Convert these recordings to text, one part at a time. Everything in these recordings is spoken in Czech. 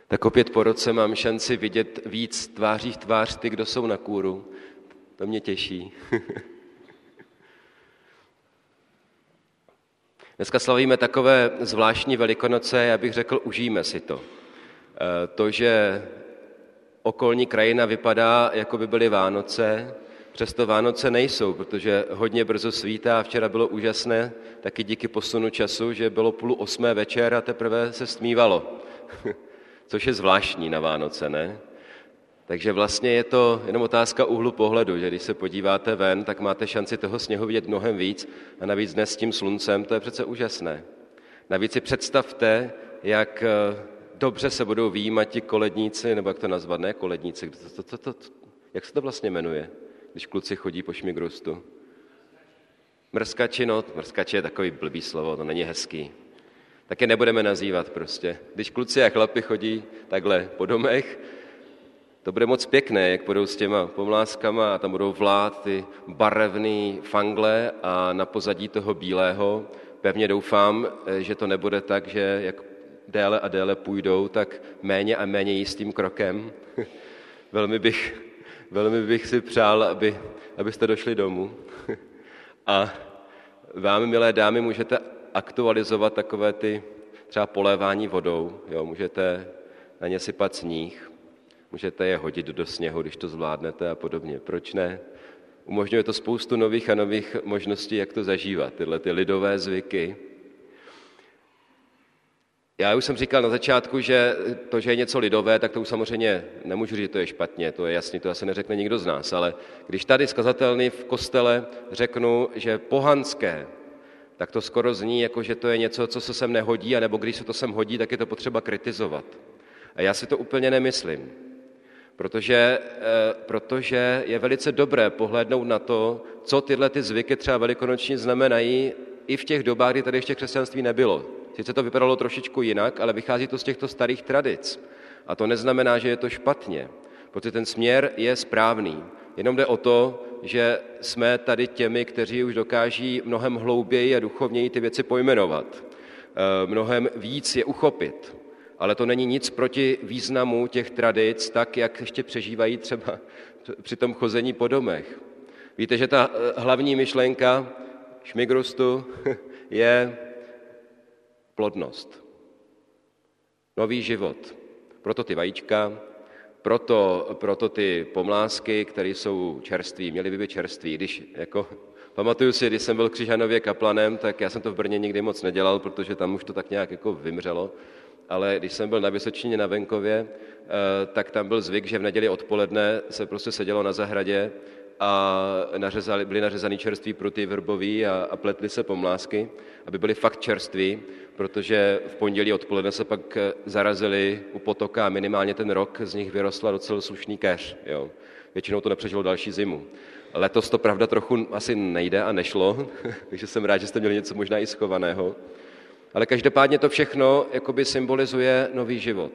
Tak opět po roce mám šanci vidět víc tváří v tvář ty, kdo jsou na kůru. To mě těší. Dneska slavíme takové zvláštní Velikonoce, já bych řekl, užijme si to. To, že okolní krajina vypadá, jako by byly Vánoce, přesto Vánoce nejsou, protože hodně brzo svítá. Včera bylo úžasné, taky díky posunu času, že bylo 7:30 večer a teprve se stmívalo. Což je zvláštní na Vánoce, ne? Takže vlastně je to jenom otázka úhlu pohledu, že když se podíváte ven, tak máte šanci toho sněhu vidět mnohem víc a navíc dnes s tím sluncem, to je přece úžasné. Navíc si představte, jak dobře se budou vyjímat ti koledníci, nebo jak to nazvat, ne koledníci, jak se to vlastně jmenuje, když kluci chodí po šmigrustu? Mrskači, no, mrskači je takový blbý slovo, to není hezký. Tak je nebudeme nazývat prostě. Když kluci a chlapi chodí takhle po domech, to bude moc pěkné, jak budou s těma pomlázkama a tam budou vlát ty barevný fangle a na pozadí toho bílého. Pevně doufám, že to nebude tak, že jak déle a déle půjdou, tak méně a méně jistým krokem. velmi bych si přál, abyste došli domů. A vám, milé dámy, můžete aktualizovat takové ty třeba polévání vodou. Jo, můžete na ně sypat sníh, můžete je hodit do sněhu, když to zvládnete a podobně. Proč ne? Umožňuje to spoustu nových a nových možností, jak to zažívat, tyhle ty lidové zvyky. Já už jsem říkal na začátku, že to, že je něco lidové, tak to už samozřejmě nemůžu říct, že to je špatně, to je jasný, to asi neřekne nikdo z nás, ale když tady skazatelný v kostele řeknu, že pohanské, tak to skoro zní, jako že to je něco, co se sem nehodí, anebo když se to sem hodí, tak je to potřeba kritizovat. A já si to úplně nemyslím, protože je velice dobré pohlédnout na to, co tyhle ty zvyky třeba velikonoční znamenají i v těch dobách, kdy tady ještě křesťanství nebylo. Sice to vypadalo trošičku jinak, ale vychází to z těchto starých tradic. A to neznamená, že je to špatně, protože ten směr je správný. Jenom jde o to, že jsme tady těmi, kteří už dokáží mnohem hlouběji a duchovněji ty věci pojmenovat. Mnohem víc je uchopit. Ale to není nic proti významu těch tradic, tak, jak ještě přežívají třeba při tom chození po domech. Víte, že ta hlavní myšlenka šmigrustu je plodnost. Nový život. Proto ty vajíčka, proto ty pomlázky, které jsou čerství, měly by být čerství. Pamatuju si, když jsem byl v Křižanově kaplanem, tak já jsem to v Brně nikdy moc nedělal, protože tam už to tak nějak jako vymřelo. Ale když jsem byl na Vysočině na venkově, tak tam byl zvyk, že v neděli odpoledne se prostě sedělo na zahradě a byly nařezaný čerství pruty vrbový a pletly se pomlázky, aby byly fakt čerství, protože v pondělí odpoledne se pak zarazili u potoka a minimálně ten rok z nich vyrostla docela slušný keř. Jo. Většinou to nepřežilo další zimu. Letos to pravda trochu asi nejde a nešlo, takže jsem rád, že jste měli něco možná i schovaného. Ale každopádně to všechno jakoby symbolizuje nový život.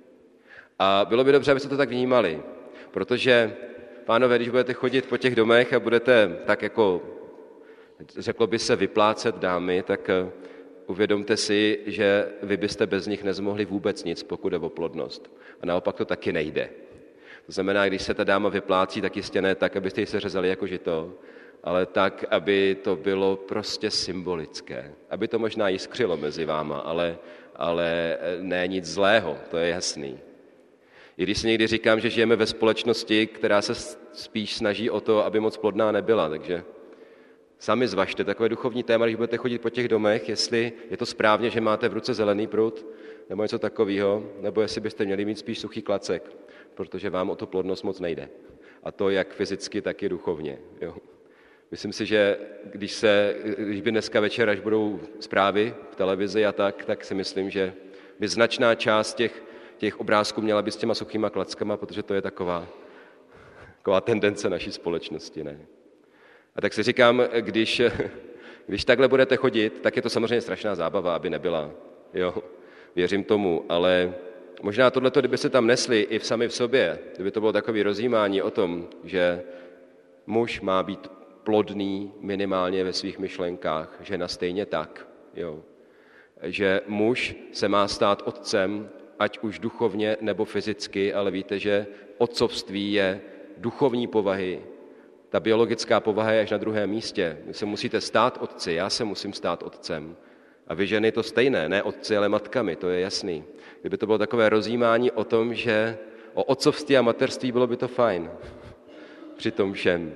A bylo by dobře, abyste to tak vnímali, protože, pánové, když budete chodit po těch domech a budete tak jako, řeklo by se, vyplácet dámy, tak uvědomte si, že vy byste bez nich nezmohli vůbec nic, pokud jde o plodnost. A naopak to taky nejde. To znamená, když se ta dáma vyplácí, tak jistě ne tak, abyste ji se řezali jako žito, ale tak, aby to bylo prostě symbolické. Aby to možná jiskřilo mezi váma, ale ne nic zlého, to je jasný. I když si někdy říkám, že žijeme ve společnosti, která se spíš snaží o to, aby moc plodná nebyla, takže sami zvažte takové duchovní téma, když budete chodit po těch domech, jestli je to správně, že máte v ruce zelený prut, nebo něco takového, nebo jestli byste měli mít spíš suchý klacek, protože vám o tu plodnost moc nejde. A to jak fyzicky, tak i duchovně. Jo. Myslím si, že když by dneska večer, až budou zprávy v televizi a tak si myslím, že by značná část těch obrázků měla být s těma suchýma klackama, protože to je taková tendence naší společnosti. Ne? A tak si říkám, když takhle budete chodit, tak je to samozřejmě strašná zábava, aby nebyla. Jo, věřím tomu, ale možná tohleto, kdyby se tam nesli i sami v sobě, kdyby to bylo takové rozjímání o tom, že muž má být plodný minimálně ve svých myšlenkách, žena stejně tak, jo. Že muž se má stát otcem ať už duchovně nebo fyzicky, ale víte, že otcovství je duchovní povahy. Ta biologická povaha je až na druhém místě. Vy se musíte stát otci, já se musím stát otcem. A vy ženy to stejné, ne otci, ale matkami, to je jasný. Kdyby to bylo takové rozjímání o tom, že o otcovství a materství, bylo by to fajn. Při tom všem.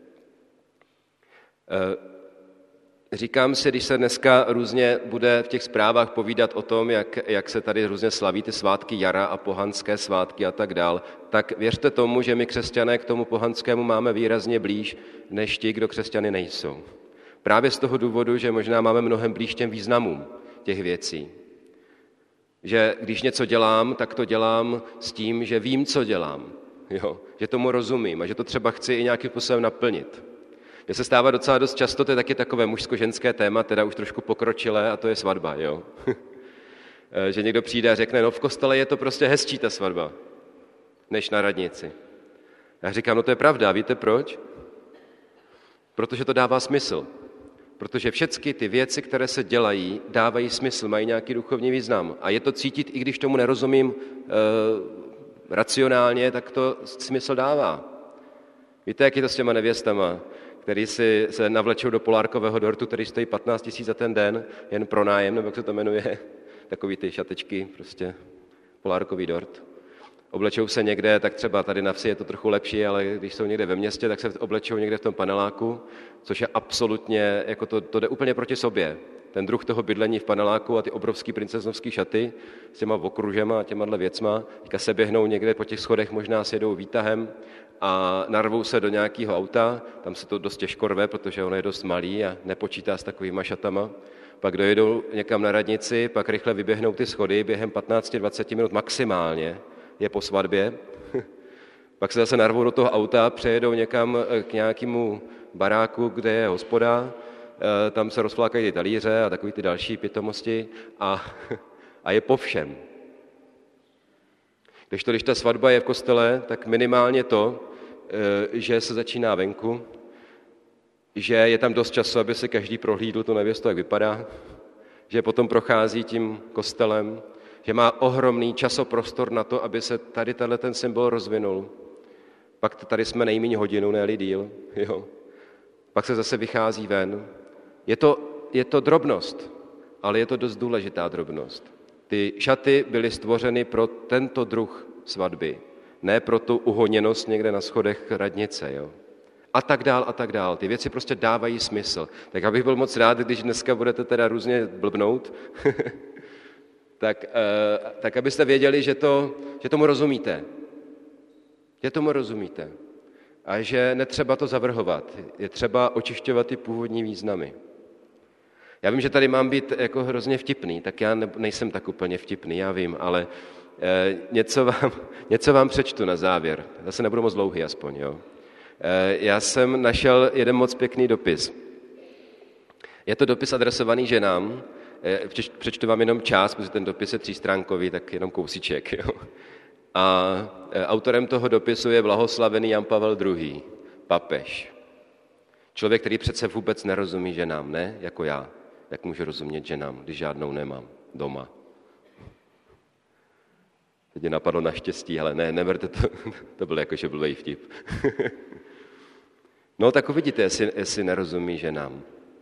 Říkám si, když se dneska různě bude v těch zprávách povídat o tom, jak se tady různě slaví ty svátky jara a pohanské svátky a tak dál, tak věřte tomu, že my křesťané k tomu pohanskému máme výrazně blíž, než ti, kdo křesťany nejsou. Právě z toho důvodu, že možná máme mnohem blíž těm významům těch věcí. Že když něco dělám, tak to dělám s tím, že vím, co dělám. Jo? Že tomu rozumím a že to třeba chci i nějakým způsobem naplnit. Mně se stává docela dost často, to je taky takové mužsko-ženské téma, teda už trošku pokročilé, a to je svatba. Jo? Že někdo přijde a řekne, no v kostele je to prostě hezčí ta svatba, než na radnici. Já říkám, no to je pravda, víte proč? Protože to dává smysl. Protože všechny ty věci, které se dělají, dávají smysl, mají nějaký duchovní význam. A je to cítit, i když tomu nerozumím racionálně, tak to smysl dává. Víte, jak je to s těma nevěstama, který si se navlečou do polárkového dortu, který stojí 15 000 za ten den, jen pro nájem, nebo jak se to jmenuje, takový ty šatečky, prostě polárkový dort. Oblečou se někde, tak třeba tady na vsi je to trochu lepší, ale když jsou někde ve městě, tak se oblečou někde v tom paneláku, což je absolutně, jako to jde úplně proti sobě. Ten druh toho bydlení v paneláku a ty obrovský princeznovský šaty s těma okružema a těmahle věcma, teďka se běhnou někde po těch schodech, možná s jedou výtahem a narvou se do nějakého auta, tam se to dost těžko rve, protože on je dost malý a nepočítá s takovýma šatama. Pak dojedou někam na radnici, pak rychle vyběhnou ty schody, během 15-20 minut maximálně je po svatbě. Pak se zase narvou do toho auta, přejedou někam k nějakému baráku, kde je hospoda, tam se rozflákají ty talíře a takový ty další pitomosti a je po všem. Když ta svatba je v kostele, tak minimálně to, že se začíná venku, že je tam dost času, aby se každý prohlídl tu nevěstu, jak vypadá, že potom prochází tím kostelem, že má ohromný časoprostor na to, aby se tady ten symbol rozvinul. Pak tady jsme nejméně hodinu, ne-li díl. Jo. Pak se zase vychází ven. Je to drobnost, ale je to dost důležitá drobnost. Ty šaty byly stvořeny pro tento druh svatby, ne pro tu uhoněnost někde na schodech radnice. Jo. A tak dál, a tak dál. Ty věci prostě dávají smysl. Tak abych byl moc rád, když dneska budete teda různě blbnout, tak abyste věděli, že tomu rozumíte. Že tomu rozumíte. A že netřeba to zavrhovat. Je třeba očišťovat ty původní významy. Já vím, že tady mám být jako hrozně vtipný, tak já nejsem tak úplně vtipný, já vím, ale něco vám přečtu na závěr. Zase nebudu moc dlouhý aspoň, jo. Já jsem našel jeden moc pěkný dopis. Je to dopis adresovaný ženám. Přečtu vám jenom část, protože ten dopis je 3stránkový, tak jenom kousíček. Jo. A autorem toho dopisu je blahoslavený Jan Pavel II., papež. Člověk, který přece vůbec nerozumí ženám, ne? Jako já. Jak můžu rozumět ženám, když žádnou nemám doma? Teď mě napadlo naštěstí, ale ne, neberte to, to byl jakože blbej vtip. No tak uvidíte, jestli nerozumí ženám.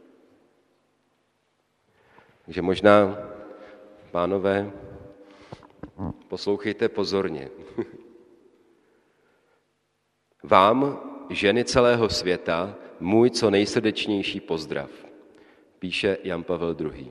Takže možná, pánové, poslouchejte pozorně. Vám, ženy celého světa, můj co nejsrdečnější pozdrav, píše Jan Pavel II.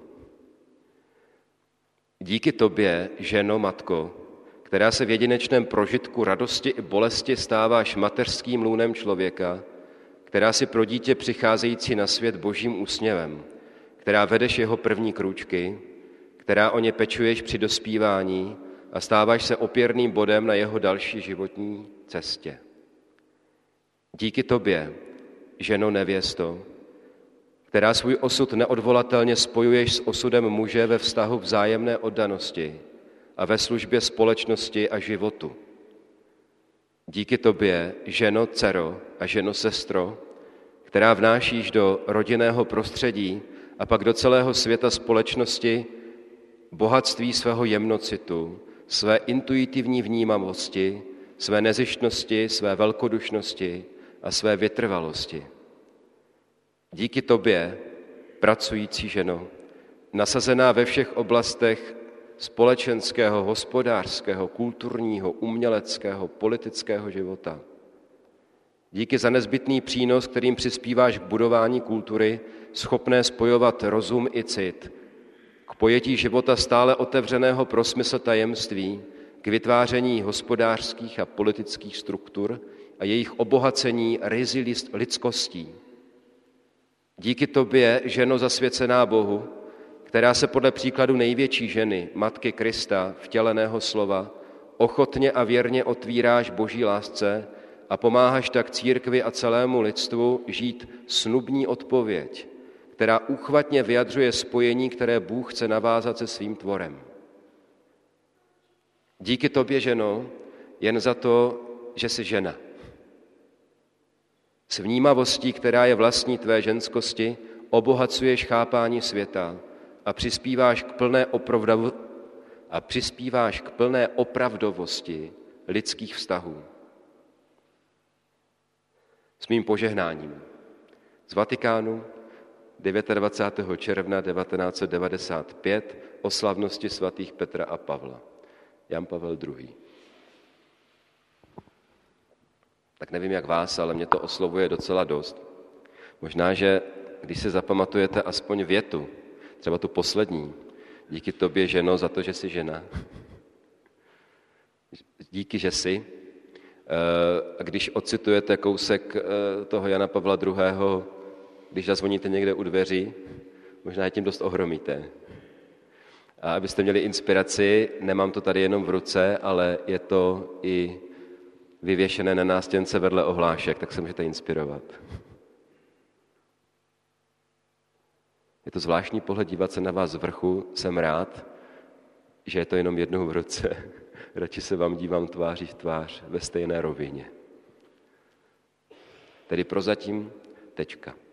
Díky tobě, ženo, matko, která se v jedinečném prožitku radosti i bolesti stáváš mateřským lůnem člověka, která si pro dítě přicházející na svět božím úsměvem, která vedeš jeho první krůčky, která o ně pečuješ při dospívání a stáváš se opěrným bodem na jeho další životní cestě. Díky tobě, ženo nevěsto, která svůj osud neodvolatelně spojuješ s osudem muže ve vztahu vzájemné oddanosti a ve službě společnosti a životu. Díky tobě, ženo dcero a ženo sestro, která vnášíš do rodinného prostředí a pak do celého světa společnosti bohatství svého jemnocitu, své intuitivní vnímavosti, své nezištnosti, své velkodušnosti a své vytrvalosti. Díky tobě, pracující ženo, nasazená ve všech oblastech společenského, hospodářského, kulturního, uměleckého, politického života. Díky za nezbytný přínos, kterým přispíváš k budování kultury, schopné spojovat rozum i cit, k pojetí života stále otevřeného pro smysl tajemství, k vytváření hospodářských a politických struktur a jejich obohacení ryzy lidskostí. Díky tobě, ženo zasvěcená Bohu, která se podle příkladu největší ženy, Matky Krista, vtěleného slova, ochotně a věrně otvíráš Boží lásce a pomáháš tak církvi a celému lidstvu žít snubní odpověď, která úchvatně vyjadřuje spojení, které Bůh chce navázat se svým tvorem. Díky tobě, ženo, jen za to, že jsi žena. S vnímavostí, která je vlastní tvé ženskosti, obohacuješ chápání světa a přispíváš k plné opravdovosti lidských vztahů. S mým požehnáním z Vatikánu 29. června 1995 o slavnosti svatých Petra a Pavla. Jan Pavel II. Tak nevím, jak vás, ale mě to oslovuje docela dost. Možná, že když si zapamatujete aspoň větu, třeba tu poslední, díky tobě, ženo, za to, že jsi žena. Díky, že jsi. A když ocitujete kousek toho Jana Pavla II., když zazvoníte někde u dveří, možná je tím dost ohromíte. A abyste měli inspiraci, nemám to tady jenom v ruce, ale je to i vyvěšené na nástěnce vedle ohlášek, tak se můžete inspirovat. Je to zvláštní pohled dívat se na vás z vrchu, jsem rád, že je to jenom jednou v ruce. Radši se vám dívám tváří v tvář ve stejné rovině. Tedy prozatím tečka.